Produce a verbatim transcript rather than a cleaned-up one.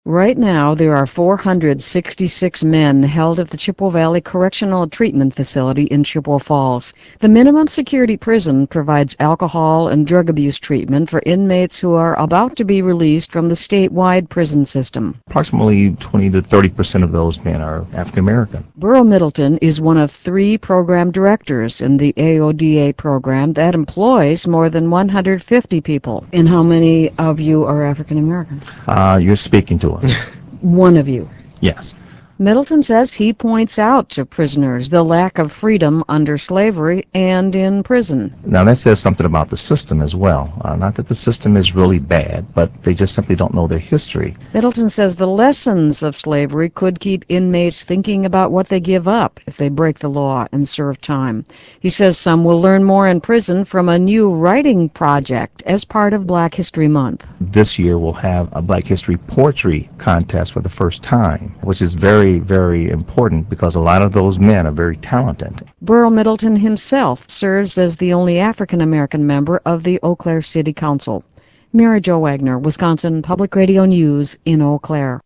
Right now, there are four hundred sixty-six men held at the Chippewa Valley Correctional Treatment Facility in Chippewa Falls. The minimum security prison provides alcohol and drug abuse treatment for inmates who are about to be released from the statewide prison system. Approximately twenty to thirty percent of those men are African American. Burl Middleton is one of three program directors in the A O D A program that employs more than one hundred fifty people. And how many of you are African American? Uh, you're speaking to us. One of you. Yes. Middleton says he points out to prisoners the lack of freedom under slavery and in prison. Now that says something about the system as well. Uh, not that the system is really bad, but they just simply don't know their history. Middleton says the lessons of slavery could keep inmates thinking about what they give up if they break the law and serve time. He says some will learn more in prison from a new writing project as part of Black History Month. This year we'll have a Black History poetry contest for the first time, which is very Very, very important because a lot of those men are very talented. Burl Middleton himself serves as the only African American member of the Eau Claire City Council. Mary Jo Wagner, Wisconsin Public Radio News in Eau Claire.